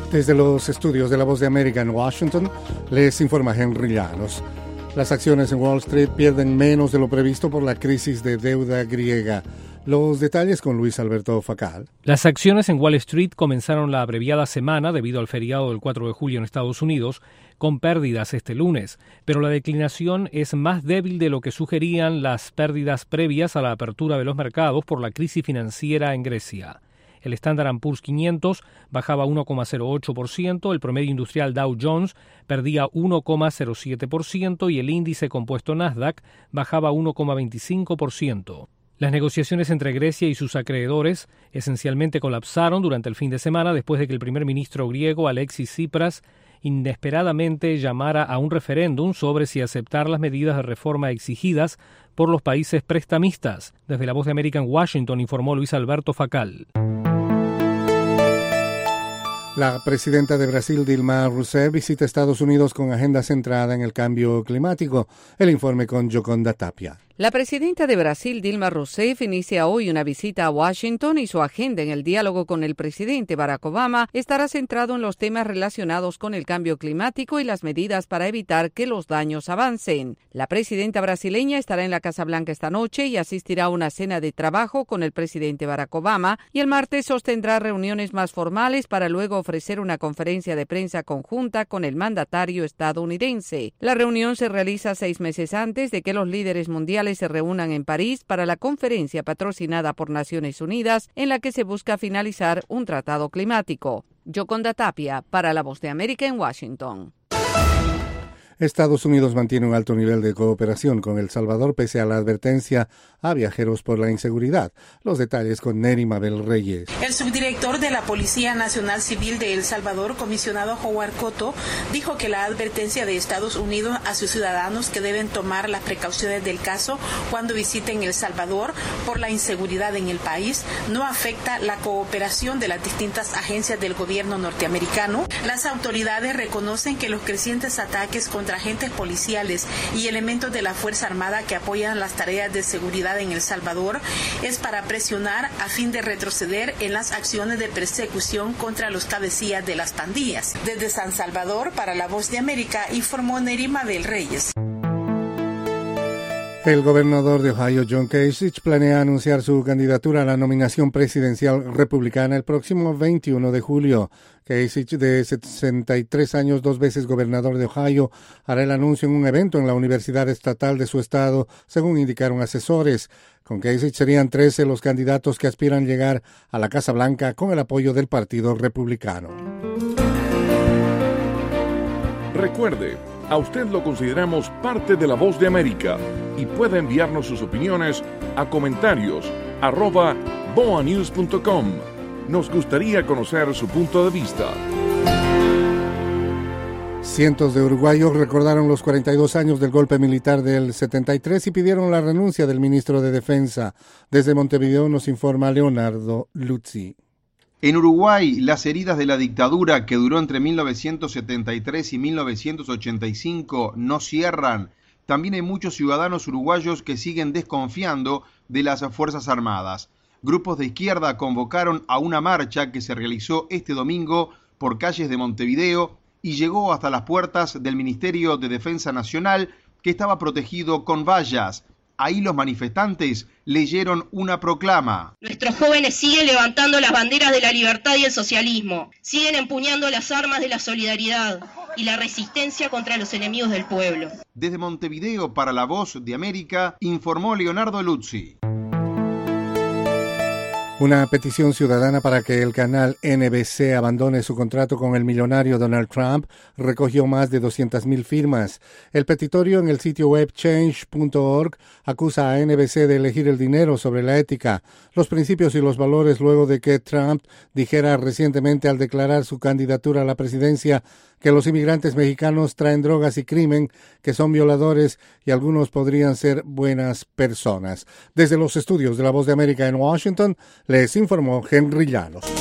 Desde los estudios de La Voz de América en Washington, les informa Henry Llanos. Las acciones en Wall Street pierden menos de lo previsto por la crisis de deuda griega. Los detalles con Luis Alberto Facal. Las acciones en Wall Street comenzaron la abreviada semana debido al feriado del 4 de julio en Estados Unidos, con pérdidas este lunes, pero la declinación es más débil de lo que sugerían las pérdidas previas a la apertura de los mercados por la crisis financiera en Grecia. El Standard & Poor's 500 bajaba 1,08%, el promedio industrial Dow Jones perdía 1,07% y el índice compuesto Nasdaq bajaba 1,25%. Las negociaciones entre Grecia y sus acreedores esencialmente colapsaron durante el fin de semana después de que el primer ministro griego Alexis Tsipras inesperadamente llamara a un referéndum sobre si aceptar las medidas de reforma exigidas por los países prestamistas. Desde La Voz de América en Washington informó Luis Alberto Facal. La presidenta de Brasil, Dilma Rousseff, visita Estados Unidos con agenda centrada en el cambio climático. El informe con Yoconda Tapia. La presidenta de Brasil, Dilma Rousseff, inicia hoy una visita a Washington y su agenda en el diálogo con el presidente Barack Obama estará centrado en los temas relacionados con el cambio climático y las medidas para evitar que los daños avancen. La presidenta brasileña estará en la Casa Blanca esta noche y asistirá a una cena de trabajo con el presidente Barack Obama y el martes sostendrá reuniones más formales para luego ofrecer una conferencia de prensa conjunta con el mandatario estadounidense. La reunión se realiza 6 meses antes de que los líderes mundiales se reúnan en París para la conferencia patrocinada por Naciones Unidas en la que se busca finalizar un tratado climático. Yoconda Tapia, para La Voz de América en Washington. Estados Unidos mantiene un alto nivel de cooperación con El Salvador pese a la advertencia a viajeros por la inseguridad. Los detalles con Neri Mabel Reyes. El subdirector de la Policía Nacional Civil de El Salvador, comisionado Howard Cotto, dijo que la advertencia de Estados Unidos a sus ciudadanos que deben tomar las precauciones del caso cuando visiten El Salvador por la inseguridad en el país no afecta la cooperación de las distintas agencias del gobierno norteamericano. Las autoridades reconocen que los crecientes ataques contra agentes policiales y elementos de la Fuerza Armada que apoyan las tareas de seguridad en El Salvador es para presionar a fin de retroceder en las acciones de persecución contra los cabecillas de las pandillas. Desde San Salvador, para La Voz de América, informó Neri Mabel Reyes. El gobernador de Ohio, John Kasich, planea anunciar su candidatura a la nominación presidencial republicana el próximo 21 de julio. Kasich, de 63 años, 2 veces gobernador de Ohio, hará el anuncio en un evento en la Universidad Estatal de su estado, según indicaron asesores. Con Kasich serían 13 los candidatos que aspiran llegar a la Casa Blanca con el apoyo del Partido Republicano. Recuerde, a usted lo consideramos parte de La Voz de América y puede enviarnos sus opiniones a comentarios@boanews.com. Nos gustaría conocer su punto de vista. Cientos de uruguayos recordaron los 42 años del golpe militar del 73 y pidieron la renuncia del ministro de Defensa. Desde Montevideo nos informa Leonardo Luzzi. En Uruguay, las heridas de la dictadura que duró entre 1973 y 1985 no cierran. También hay muchos ciudadanos uruguayos que siguen desconfiando de las Fuerzas Armadas. Grupos de izquierda convocaron a una marcha que se realizó este domingo por calles de Montevideo y llegó hasta las puertas del Ministerio de Defensa Nacional, que estaba protegido con vallas. Ahí los manifestantes leyeron una proclama. Nuestros jóvenes siguen levantando las banderas de la libertad y el socialismo, siguen empuñando las armas de la solidaridad y la resistencia contra los enemigos del pueblo. Desde Montevideo para La Voz de América, informó Leonardo Luzzi. Una petición ciudadana para que el canal NBC abandone su contrato con el millonario Donald Trump recogió más de 200,000 firmas. El petitorio en el sitio web change.org acusa a NBC de elegir el dinero sobre la ética, los principios y los valores luego de que Trump dijera recientemente al declarar su candidatura a la presidencia que los inmigrantes mexicanos traen drogas y crimen, que son violadores y algunos podrían ser buenas personas. Desde los estudios de La Voz de América en Washington, les informó Henry Llanos.